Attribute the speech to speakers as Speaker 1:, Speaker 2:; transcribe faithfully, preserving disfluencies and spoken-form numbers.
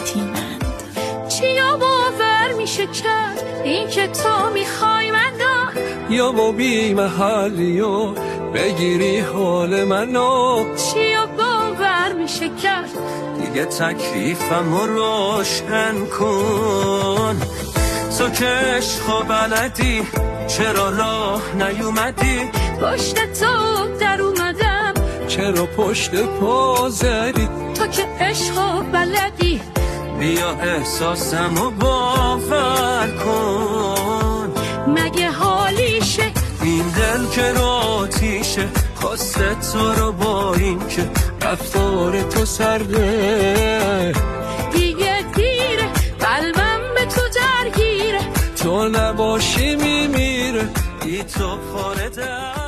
Speaker 1: یتیمند. چیا باور میشه کرد این که تو میخوای من را،
Speaker 2: یا با بی محلی و بگیری حال منو.
Speaker 1: چیا باور میشه کرد
Speaker 2: دیگه تکلیفم رو روشن کن. تو که عشقا بلدی چرا راه نیومدی،
Speaker 1: پشت تو در اومدم
Speaker 2: چرا پشت پا زدی.
Speaker 1: تو که عشقا بلدی
Speaker 2: بیا احساسمو باور کن.
Speaker 1: مگه حالیشه
Speaker 2: این دل که رو آتیشه، خواسته تو رو با این که رفتار تو سرده.
Speaker 1: دیگه دیره قلبم به تو درگیره،
Speaker 2: تو نباشی میمیره بی تو خانه در